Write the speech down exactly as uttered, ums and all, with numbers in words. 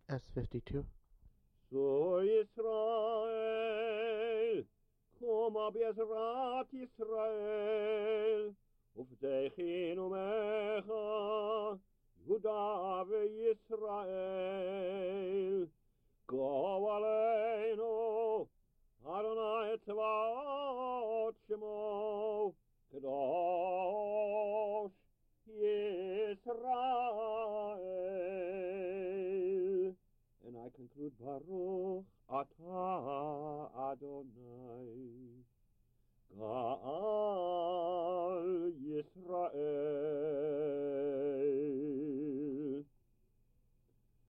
S fifty-two. So Yisrael, Koma Bezrat Yisrael, Uvdechinu Mecha, Yehuda veYisrael, Go Aleinu, Adonai Tzvaot Shemo, Kadosh Yisrael. And I conclude, Baruch Atah